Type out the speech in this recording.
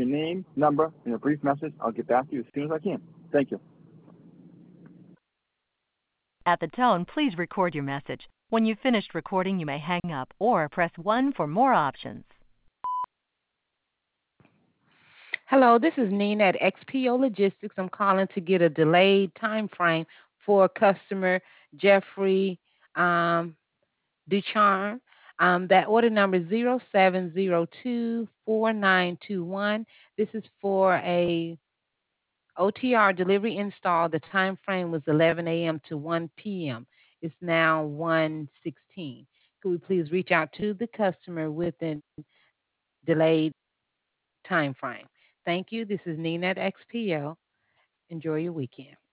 your name, number, and a brief message. I'll get back to you as soon as I can. Thank you. At the tone, please record your message. When you've finished recording, you may hang up or press 1 for more options. Hello, this is Nina at XPO Logistics. I'm calling to get a delayed time frame for customer Jeffrey Ducharme. That order number is 07024921. This is for a OTR delivery install. The time frame was 11 a.m. to 1 p.m. It's now 1:16. Could we please reach out to the customer within delayed time frame? Thank you. This is Nina at XPO. Enjoy your weekend.